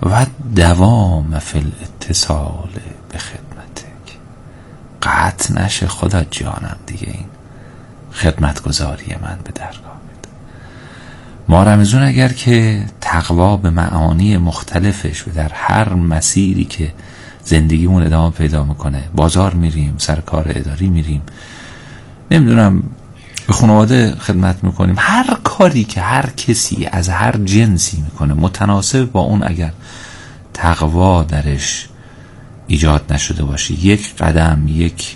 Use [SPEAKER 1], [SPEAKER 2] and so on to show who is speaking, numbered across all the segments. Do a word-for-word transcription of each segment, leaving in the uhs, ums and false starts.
[SPEAKER 1] و دوام فی الاتصال به خدمتک. قطع نشه خدا جانم دیگه این خدمتگزاری من به درگاه. ما رمزون اگر که تقوا به معانی مختلفش و در هر مسیری که زندگیمون ادامه پیدا میکنه، بازار میریم، سر کار اداری میریم، نمیدونم به خانواده خدمت میکنیم، هر کاری که هر کسی از هر جنسی میکنه متناسب با اون اگر تقوا درش ایجاد نشده باشه، یک قدم، یک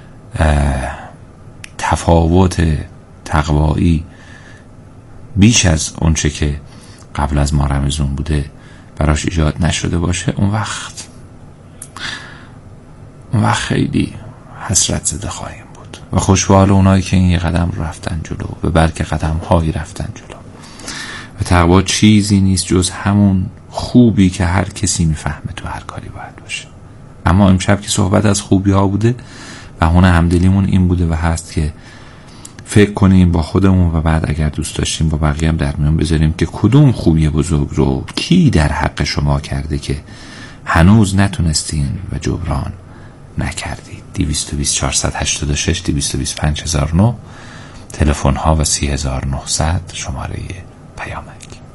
[SPEAKER 1] تفاوت تقوایی بیش از اون چه که قبل از ما رمزون بوده براش ایجاد نشده باشه، اون وقت اون وقت خیلی حسرت زده خواهیم بود و خوشحال اونایی که این یه قدم رفتن جلو و بلکه قدم هایی رفتن جلو. و تقوا چیزی نیست جز همون خوبی که هر کسی میفهمه تو هر کاری باید باشه. اما امشب که صحبت از خوبی ها بوده و هون همدلیمون این بوده و هست که فکر کنیم با خودمون و بعد اگر دوست داشتیم با بقیه هم در میون بذاریم که کدوم خوبی بزرگ رو کی در حق شما کرده که هنوز نتونستین و جبران نکردید. دویست و بیست چهارصد و هشتاد و شش دویست و بیست پنج هزار و نه تلفن ها و سی هزار و نهصد شماره پیامک.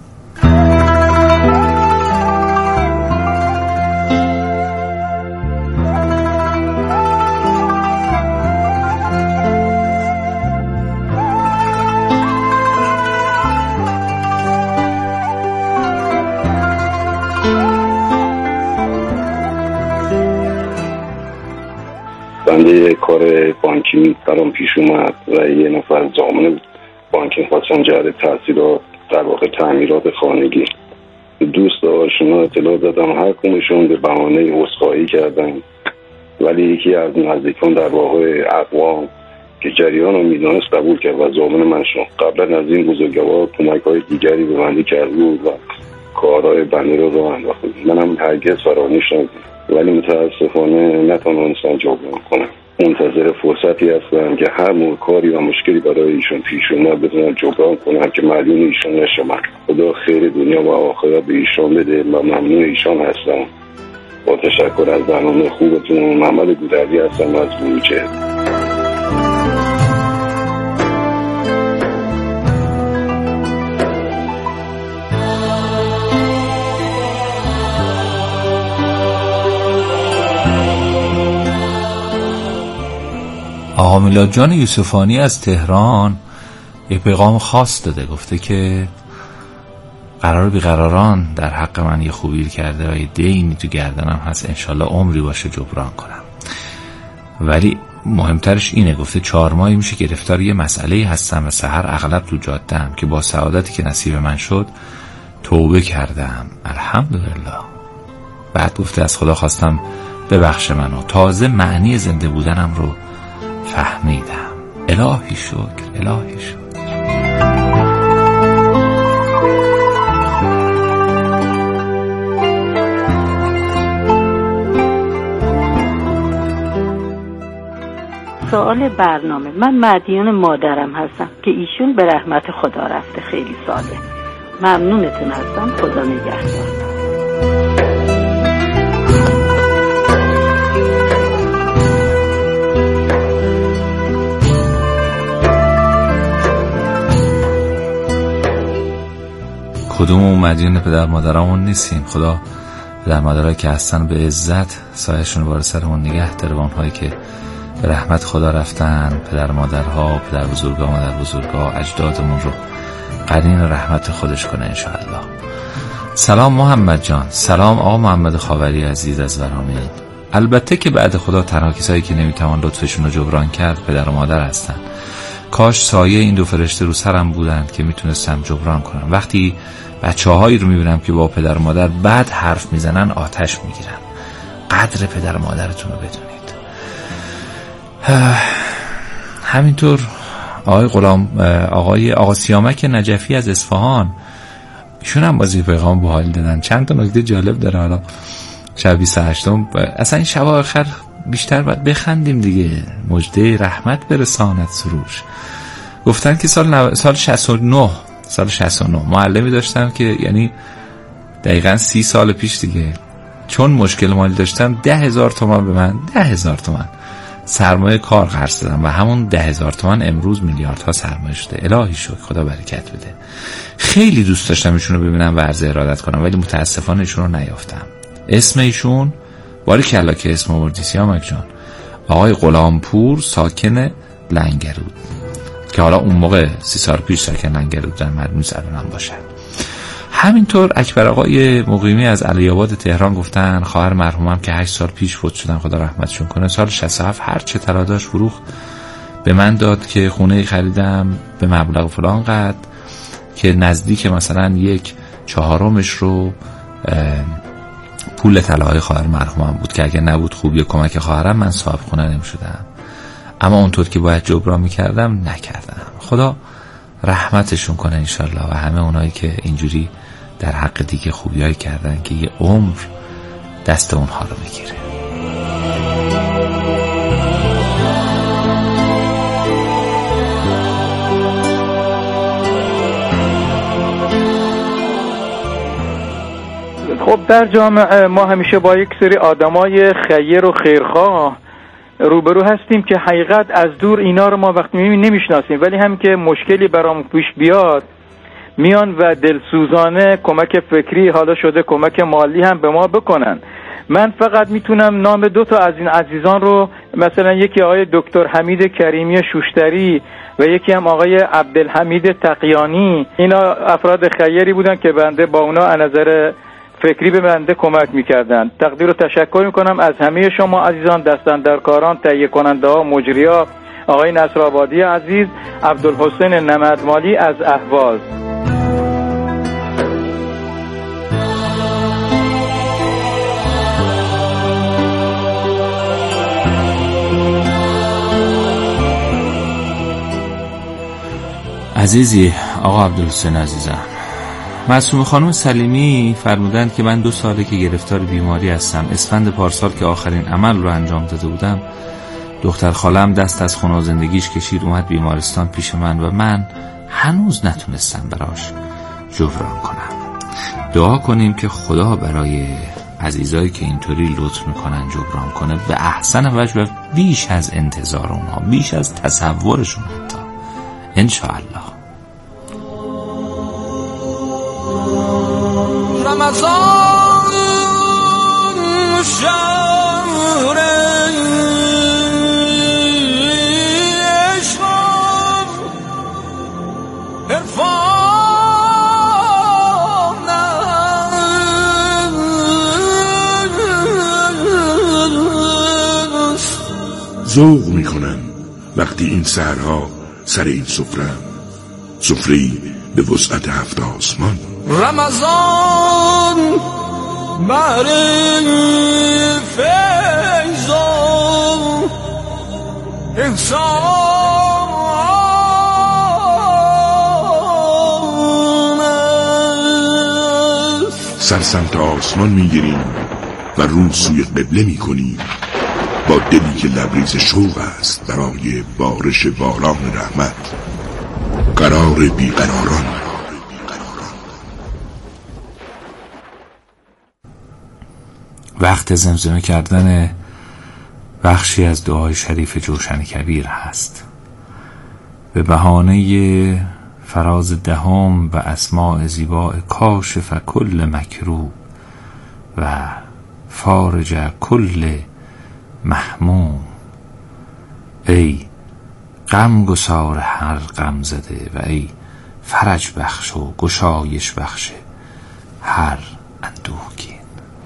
[SPEAKER 2] بنده کار بانکی برام پیش اومد و یه نفر ضامن بانکی خواستن جهت تحصیلات در واقع تعمیرات خانگی. دوست آشنا اطلاع دادم، هر کمشون به بهانه عذرخواهی کردن، ولی یکی از نزدیکان در واقع اقوام که جریان رو میدانست قبول کرد و ضامن من شد. قبلا از این بزرگوار کمک‌های دیگری به بنده کرد بود و کارهای بنده رو راه انداخت. منم هرگز فراموش نکردم، ولی متاسفانه نتونستم جبران کنم. منتظر فرصتی هستم که هر نوع کاری و مشکلی برای ایشون پیش اومد بتونم جبران کنم که مدیون ایشون نشم. خدا خیر دنیا و آخرت به ایشان بده و ممنون ایشان هستم. با تشکر از برنامه خوبتون. محمد گودرزی هستم از بروجرد.
[SPEAKER 1] آقا میلاد جان یوسفانی از تهران یک پیغام خاص داده، گفته که قرار بیقراران در حق من یه خوبی کرده و یه دینی تو گردنم هست، انشالله عمری باشه جبران کنم. ولی مهمترش اینه، گفته چهار ماهی میشه گرفتار یه مسئله هستم و سحر اغلب تو جاده‌ام که با سعادتی که نصیب من شد توبه کردم، الحمدلله. بعد گفته از خدا خواستم ببخش منو، تازه معنی زنده بودنم رو فهمیدم. الهی شکر، الهی شکر.
[SPEAKER 3] سوال برنامه: من مدیون مادرم هستم که ایشون به رحمت خدا رفته، خیلی ساله. ممنونتون هستم، خدا نگهدار.
[SPEAKER 1] کدوم مدیون پدر مادرامون نیستیم. خدا پدر مادرایی که هستن به عزت سایه‌شون بار سرمون نگه داره، اونهایی که به رحمت خدا رفتن، پدر مادرها، پدر بزرگا، مادر بزرگا، اجدادمون رو قرین رحمت خودش کنه انشاءالله. سلام محمد جان. سلام آقا محمد خاوری عزیز از ورامین. البته که بعد خدا تنها کسایی که نمیتوان لطفشون رو جبران کرد پدر و مادر هستن. کاش سایه این دو فرشته رو سرم بودند که میتونستم جبران کنم. وقتی بچه هایی رو میبینم که با پدر و مادر بد حرف میزنن آتش میگیرم. قدر پدر و مادرتون رو بدونید. همینطور آقای غلام آقای آقا سیامک نجفی از اصفهان، ایشون هم بازی پیغام باحال دادن. چند تا نکته جالب داره. حالا شب بیست و هشتم اصلا این شب آخر بیشتر باید بخندیم دیگه. مژده رحمت برساند سروش. گفتن که سال نو... سال شصت و نه سال شصت و نه معلمی داشتن که یعنی دقیقا سی سال پیش دیگه، چون مشکل مالی داشتم ده هزار تومان به من ده هزار تومان سرمایه کار قرض دادم و همون ده هزار تومان امروز میلیاردها سرمایه شده. الهی شکر، خدا برکت بده. خیلی دوست داشتم ایشون رو ببینم و عرض ارادت کنم، ولی متاسفانه ایشون رو نیافتم. اسم ایشون باری کلا که اسم آوردی سیامک جان، آقای غلامپور ساکن لنگرود، که حالا اون موقع سی سال پیش ساکن لنگرود در مدنی الان باشد. همینطور اکبر آقای مقیمی از علی آباد تهران گفتن خواهر مرحومم که هشت سال پیش فوت شدن، خدا رحمتشون کنه، سال شصت و هفت هر چه طلا داشت فروخت به من داد که خونه خریدم به مبلغ فلان قد که نزدیک مثلا یک چهارمش رو پول طلاهای خواهر مرحومم بود که اگه نبود خوبی کمک خواهرم من صاحب خونه نمی‌شدم، اما اونطور که باید جبران می‌کردم نکردم. خدا رحمتشون کنه انشالله و همه اونایی که اینجوری در حق دیگه خوبیایی کردن که یه عمر دست اونها رو میگیره.
[SPEAKER 4] خب در جامعه ما همیشه با یک سری آدمای خیر و خیرخواه روبرو هستیم که حقیقت از دور اینا رو ما وقتی میبینیم نمیشناسیم، ولی هم که مشکلی برام پیش بیاد میان و دلسوزانه کمک فکری حالا شده کمک مالی هم به ما بکنن. من فقط میتونم نام دو تا از این عزیزان رو، مثلا یکی آقای دکتر حمید کریمی شوشتری و یکی هم آقای عبدالحمید تقیانی، اینا افراد خیری بودن که بنده با اونا از نظر فکری به بنده کمک میکردن. تقدیر و تشکر میکنم از همه شما عزیزان، دستاندرکاران، تهیه کننده ها، مجریا، آقای نصرآبادی عزیز، عبدالحسین نمدمالی از اهواز.
[SPEAKER 1] عزیزی آقا عبدالحسین عزیزم، معصومه خانم سلیمی فرمودند که من دو ساله که گرفتار بیماری هستم. اسفند پارسال که آخرین عمل رو انجام داده بودم، دختر خالم دست از خونه و زندگیش کشید اومد بیمارستان پیش من و من هنوز نتونستم براش جبران کنم. دعا کنیم که خدا برای عزیزایی که اینطوری لطف میکنن جبران کنه به احسن وجه و بیش از انتظار اونها، بیش از تصورشون حتی، انشاءالله.
[SPEAKER 5] رمضان شهر عشق عرفان است.
[SPEAKER 6] ذوق میکنم وقتی این سحرها سر این سفره‌ام، سفره‌ای به وسعت هفت آسمان.
[SPEAKER 5] رمضان برای فیض و احسان است.
[SPEAKER 6] سر سمت آسمان میگیریم و رو سوی قبله میکنیم با دلی که لبریز شوق است برای بارش باران رحمت، قرار بیقراران.
[SPEAKER 1] وقت زمزمه کردن بخشی از دعای شریف جوشن کبیر هست. به بهانه فراز دهم و اسماء زیبا کاشف کل مکروه و فارج کل محموم، ای غم گسار هر غم زده و ای فرج بخش و گشایش بخش هر اندوهگین.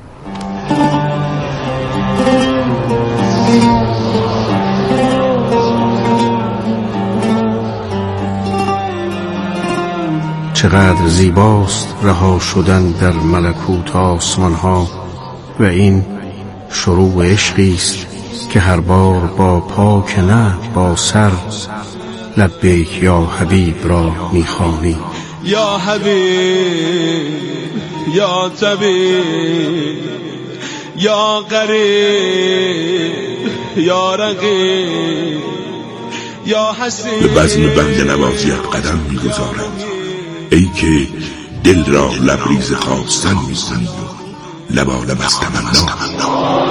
[SPEAKER 7] چقدر زیباست رها شدن در ملکوت آسمان ها و این شروع عشقی است که هر بار با پا که نه با سر لبیک یا حبیب را میخوانی.
[SPEAKER 5] یا حبیب یا طبیب یا قریب یا رقیب یا حسین.
[SPEAKER 6] به بزم بنده نوازی قدم میگذارند، ای که دل را لبریز خواستن می‌کنی و لبالب از تمنا.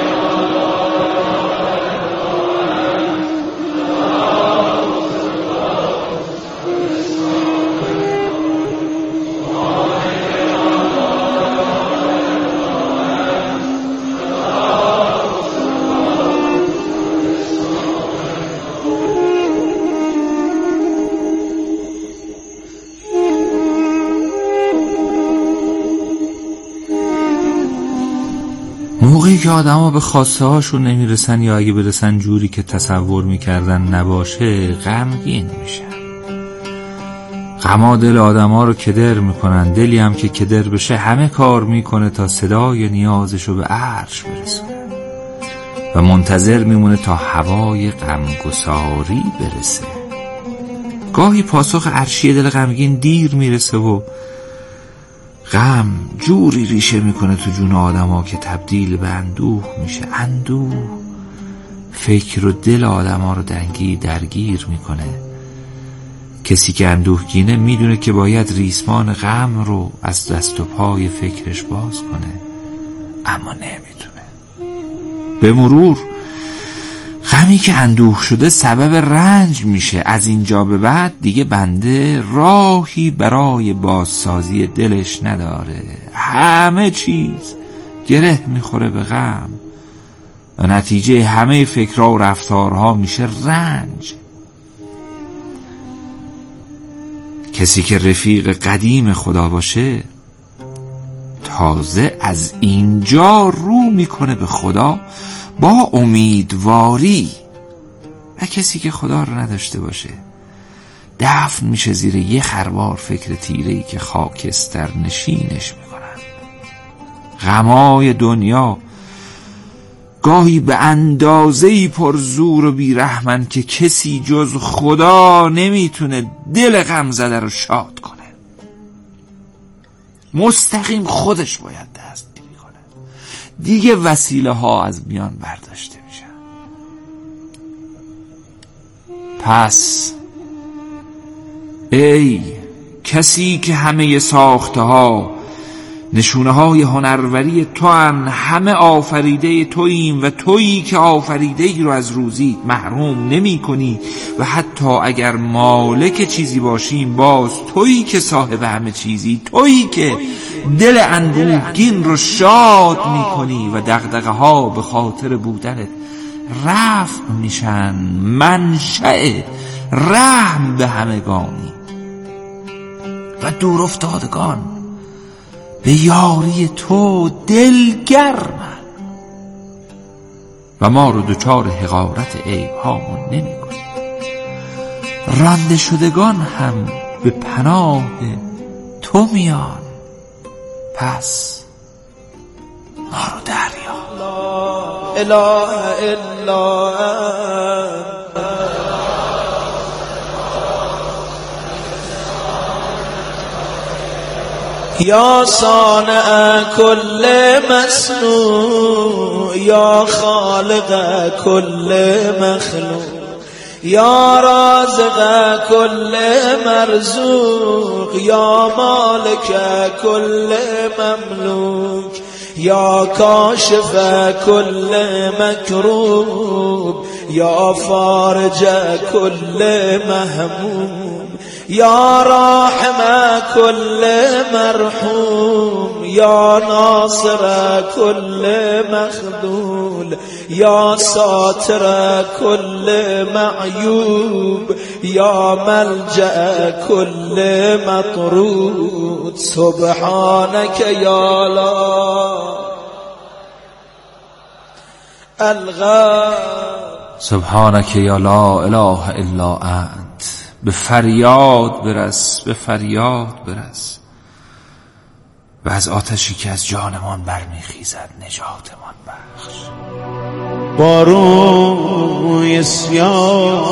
[SPEAKER 1] موقعی که آدم ها به خواسته هاشون نمیرسن یا اگه برسن جوری که تصور میکردن نباشه غمگین میشن. غما دل آدم ها رو کدر میکنن. دلی هم که کدر بشه همه کار میکنه تا صدای نیازشو به عرش برسونه و منتظر میمونه تا هوای غمگساری برسه. گاهی پاسخ عرشی دل غمگین دیر میرسه و غم جوری ریشه میکنه تو جون آدم ها که تبدیل به اندوه میشه. اندوه فکر و دل آدم ها رو دنگی درگیر میکنه. کسی که اندوهگینه میدونه که باید ریسمان غم رو از دست و پای فکرش باز کنه، اما نمیتونه. به مرور غمی که اندوه شده سبب رنج میشه. از اینجا به بعد دیگه بنده راهی برای بازسازی دلش نداره. همه چیز گره میخوره به غم و نتیجه همه فکرها و رفتارها میشه رنج. کسی که رفیق قدیم خدا باشه تازه از اینجا رو میکنه به خدا با امیدواری، و کسی که خدا رو نداشته باشه دفن میشه زیر یه خروار فکر تیره‌ای که خاکستر نشینش میکنن. غمای دنیا گاهی به اندازه‌ای پر زور و بیرحمن که کسی جز خدا نمیتونه دل غم زده رو شاد کنه. مستقیم خودش باید دست دیگه وسیله ها از میان برداشته میشن. پس ای کسی که همه ساخته ها نشونه های هنروری تو هن، همه آفریده توییم و تویی که آفریده ای رو از روزی محروم نمی کنی و حتی اگر مالک چیزی باشیم باز تویی که صاحب همه چیزی، تویی که دل اندوهگین رو شاد می کنی و دغدغه ها به خاطر بودنت رفع میشن. منشأ رحم به همگانی و دور افتادگان به یاری تو دلگرمن و ما رو دچار حقارت عیب هامون نمی کنی. رانده شدگان هم به پناه تو میان. پس ما رو دریا.
[SPEAKER 5] لا اله الا انت یا صانع کل مصنوع یا خالق کل مخلوق یا رازق کل مرزوق یا مالک کل مملوک یا کاشف کل مکروب یا فارج کل مهموم یا راحم کل مرحوم یا ناصر کل مخذول یا ساتر کل معیوب یا ملجأ کل مطرود سبحانك یا لا الغا
[SPEAKER 1] سبحانك یا لا اله الا انت. به فریاد برس، به فریاد برس و از آتشی که از جانمان برمیخیزد نجاتمان بخش.
[SPEAKER 5] با روی سیاه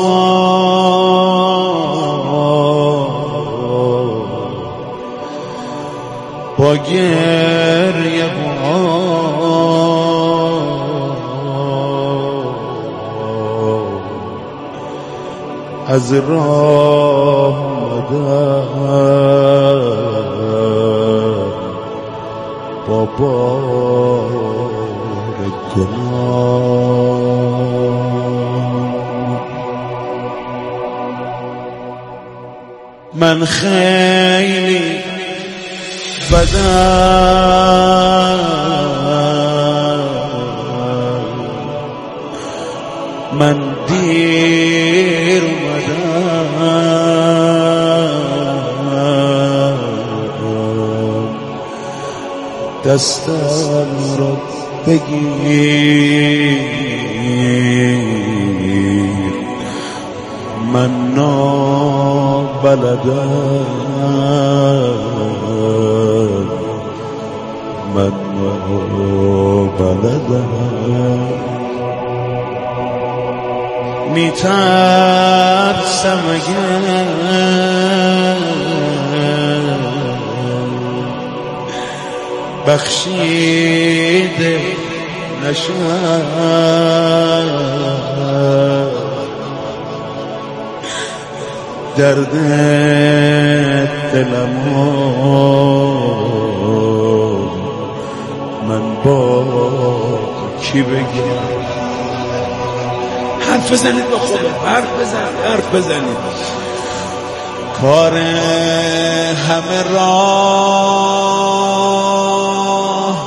[SPEAKER 5] با گریه از راه آمدم با بار گناه. من خیلی بدم، من دیر اومدم، دستم رو بگیر، من نابلدم، من نابلدم. میترسم اگر بخشیده نشم، درد دلمو من با کی بگم؟ حرف بزنید با خدا، حرف بزن، حرف بزنید. کار همه راه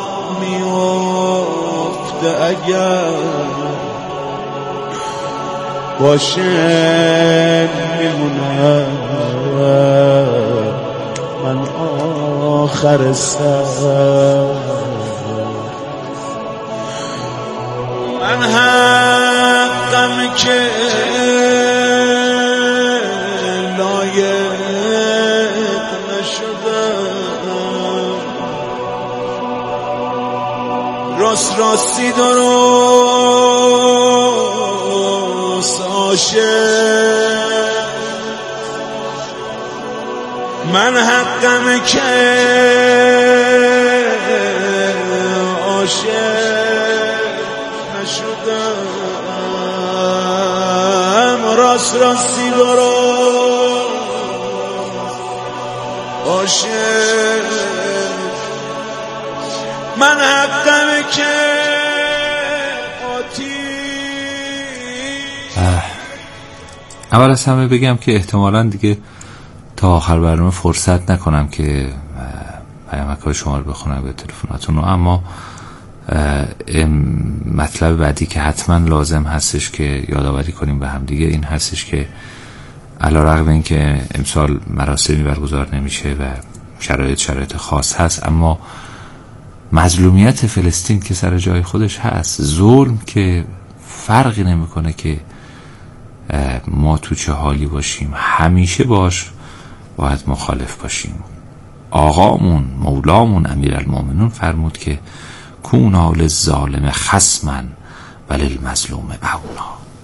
[SPEAKER 5] میفته اگر باشه میمونم من آخر سر. من حقم که لایق نشدم، راست راستی درست عاشق. من حقم که عاشق نشدم، راست راستی درست عاشق. من حقم که
[SPEAKER 1] اول از همه بگم که احتمالاً دیگه تا آخر برنامه فرصت نکنم که پیامک‌های شما رو بخونم به تلفناتون رو، اما مطلب بعدی که حتما لازم هستش که یادآوری کنیم به هم دیگه این هستش که علیرغم اینکه امسال مراسمی برگزار نمیشه و شرایط شرایط خاص هست، اما مظلومیت فلسطین که سر جای خودش هست، ظلم که فرقی نمیکنه که ما تو چه حالی باشیم، همیشه باش باید مخالف باشیم. آقامون مولامون امیرالمومنین فرمود که کونا للظالم خصما ولی المظلوم مولا.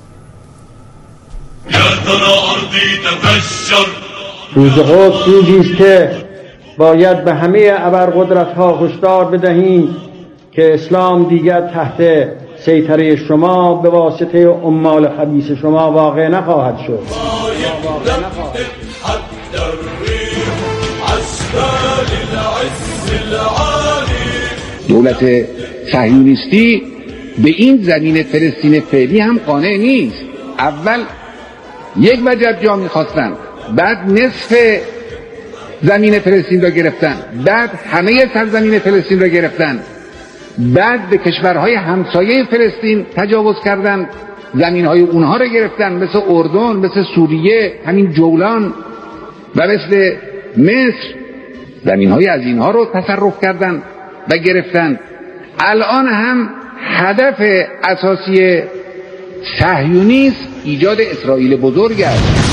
[SPEAKER 8] روز قدس روزی است که باید به همه ابرقدرت‌ها هشدار بدهیم که اسلام دیگر تحت سیطره شما به واسطه عمال خبیث شما واقع نخواهد شد.
[SPEAKER 9] دولت صهیونیستی به این زمین فلسطین فعلی هم قانع نیست. اول یک وجب جا میخواستن، بعد نصف زمین فلسطین را گرفتن، بعد همه سرزمین فلسطین را گرفتن، بعد به کشورهای همسایه فلسطین تجاوز کردن، زمینهای اونها را گرفتن، مثل اردن، مثل سوریه، همین جولان و مثل مصر، زمینهای از اینها رو تصرف کردن و گرفتن. الان هم هدف اساسی صهیونیسم ایجاد اسرائیل بزرگ است.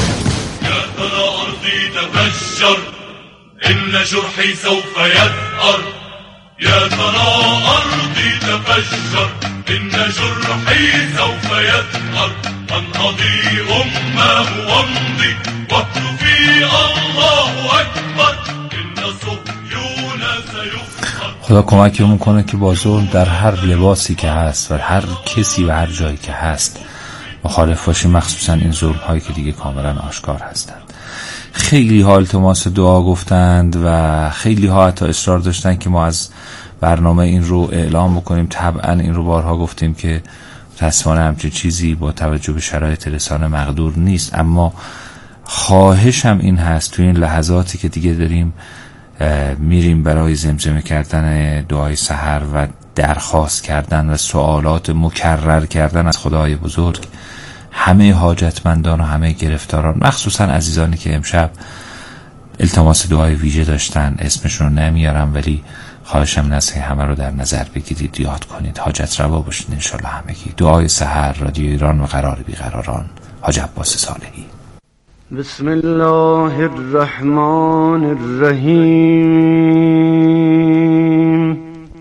[SPEAKER 10] إن جرحي سوف يثأر يا ترى أرضي تفجر إن جرحي سوف يثأر أنهضي أمه وامضي واهتفي الله أكبر إن صهيون سيغفر.
[SPEAKER 1] خدا کمکمون کنه که با ظلم در هر لباسی که هست و هر کسی و هر جایی که هست مخالف باشیم، مخصوصا این ظلم هایی که دیگه کاملا آشکار هستند. خیلی ها التماس دعا گفتند و خیلی ها حتی اصرار داشتن که ما از برنامه این رو اعلام بکنیم. طبعا این رو بارها گفتیم که رسانه همچین چیزی با توجه به شرایط رسانه مقدور نیست، اما خواهشم این هست تو این لحظاتی که دیگه داریم میریم برای زمزمه کردن دعای سحر و درخواست کردن و سوالات مکرر کردن از خدای بزرگ، همه حاجتمندان و همه گرفتاران، مخصوصا عزیزانی که امشب التماس دعای ویژه داشتن، اسمشون رو نمیارم ولی خواهشم این است که همه رو در نظر بگیرید، یاد کنید، حاجت روا باشید انشالله همگی. دعای سحر، رادیو ایران و قرار بیقراران، حاج عباس صالحی.
[SPEAKER 8] بسم الله الرحمن الرحیم.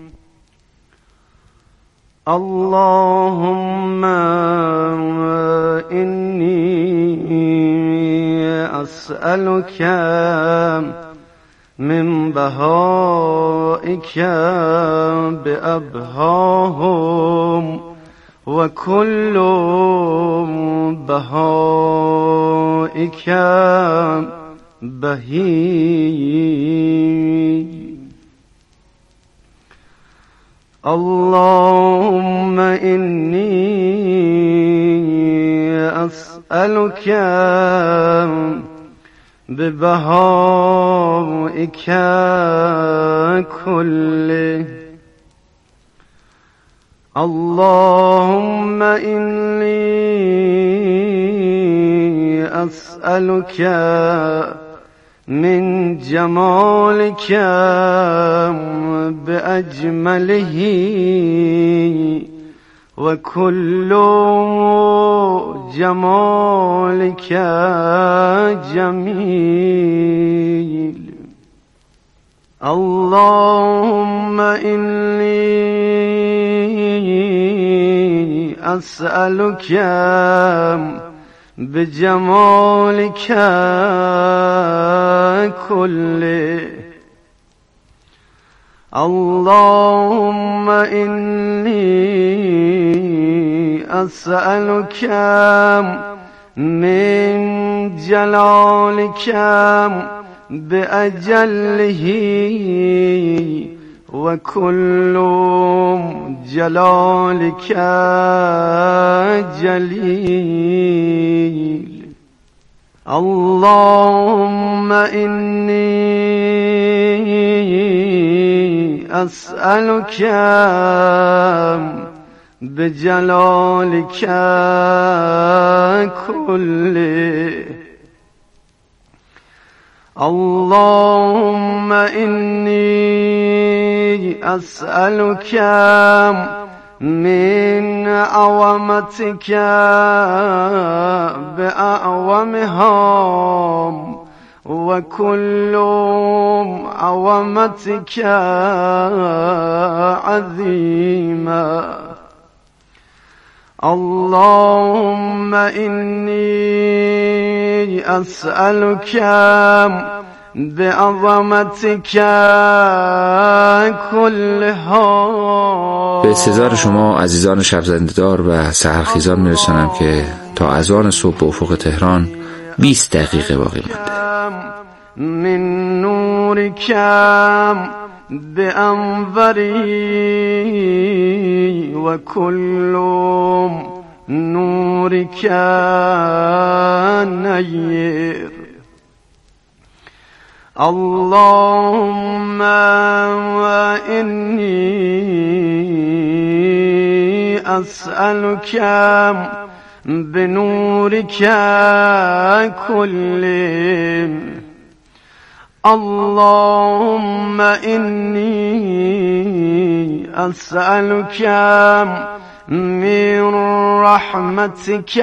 [SPEAKER 8] اللهم انی اسألک من بهائک بأبهاهم و کل بهائک بهی. اللهم انی اسألک ببهائک كله. اللهم إني أسألك من جمالك بأجمله وكل جمالك جميل. اللهم إني أسألك بجمالك كله. اللهم إني أسألك من جلالك بأجله وكل جلالك جليل. اللهم إني أسألك بجلالك كله. اللهم إني أسألك من عظمتك بأعظمها وكل عظمتك عظيما. اللهم إني أسألك بعظمتك كلها.
[SPEAKER 1] به سزار شما عزیزان شب زنده‌دار و سحرخیزان میرسانم که تا اذان صبح به افق تهران بیست دقیقه باقی مانده.
[SPEAKER 8] من نورک بأنوری و کل نورک نیر. اللهم إني أسألك بنورك كله. اللهم إني أسألك من رحمتك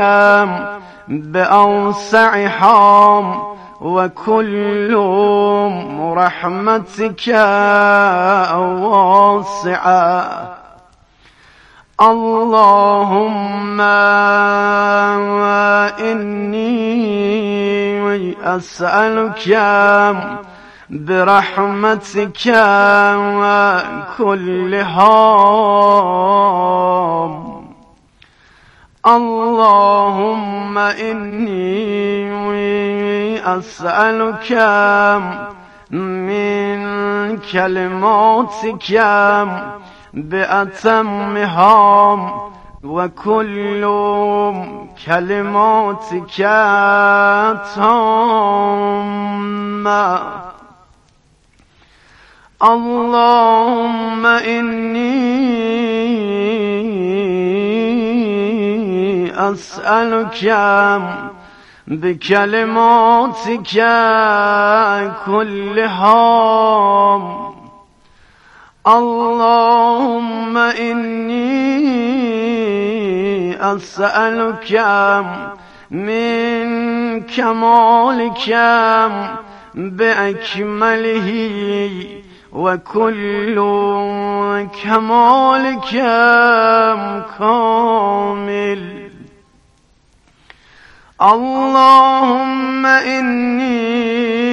[SPEAKER 8] بأوسعها وكل رحمتك واسعة. اللهم إني أسألك برحمتك كلها. اللهم إني أسألك من
[SPEAKER 11] كلماتك بأتمها وكل كلماتك تامة. اللهم إني أسألك بكلماتك كلها اللهم إني أسألك من كمالك بأكمله وكل كمالك كامل. اللهم إني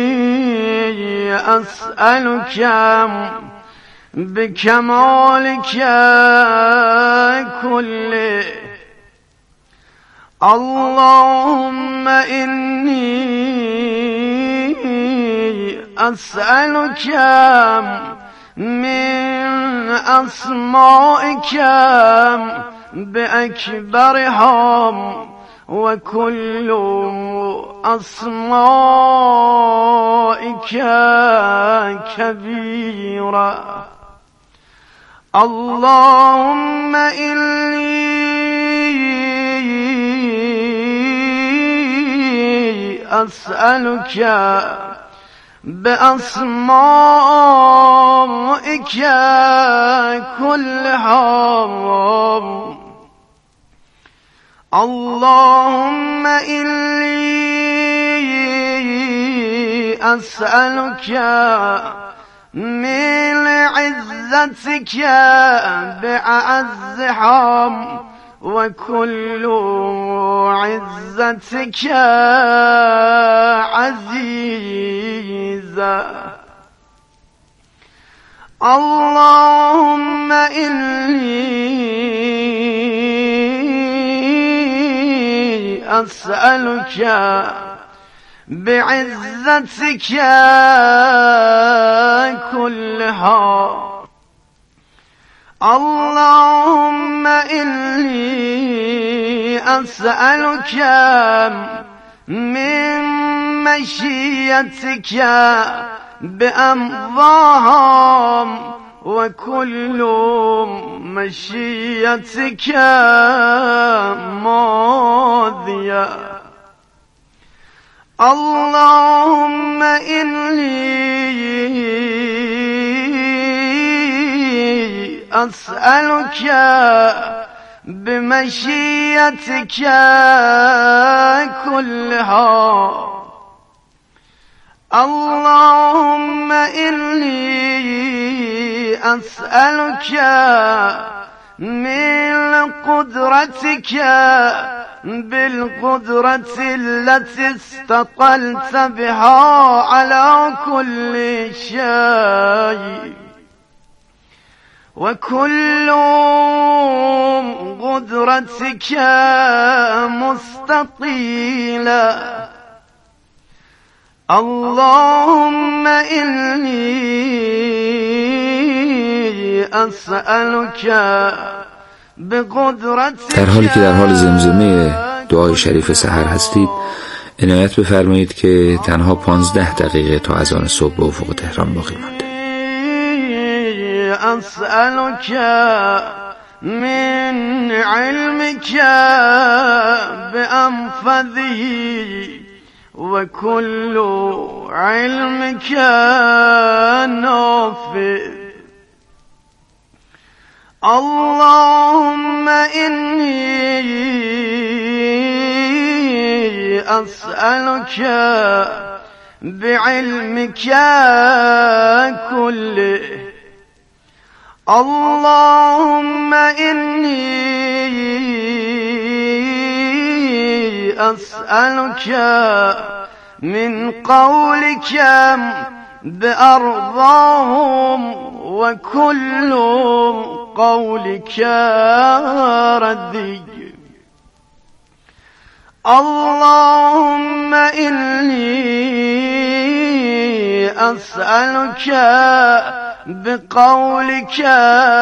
[SPEAKER 11] أسألك بكمالك كله. اللهم إني أسألك من أسمائك بأكبرها وكل أسمائك كبيرة. اللهم إني أسألك بأسمائك كلها. اللهم إني أسألك من عزتك بأعزها وكل عزتك عزيزة. اللهم إني أسألك بعزتك كلها. اللهم إني أسألك من مشيتك بأمضاها وكل مشيتك ماضية. اللهم إني أسألك بمشيتك كلها. اللهم إني أسألك من قدرتك بالقدرة التي استقلت بها على كل شيء وكل قدرتك مستطيلة. اللهم إني أسألك بقدرتك.
[SPEAKER 1] در حالی که در حال زمزمه دعای شریف سحر هستید عنایت بفرمایید که تنها پانزده دقیقه تا اذان صبح به افق تهران باقی مانده.
[SPEAKER 11] أسألك من علمك بأنفذه وكل علمك نافذ. اللهم إني أسألك بعلمك كله. اللهم إني أسألك من قولك بأرضاهم وكل قولك ردي. اللهم إني أسألك بقولك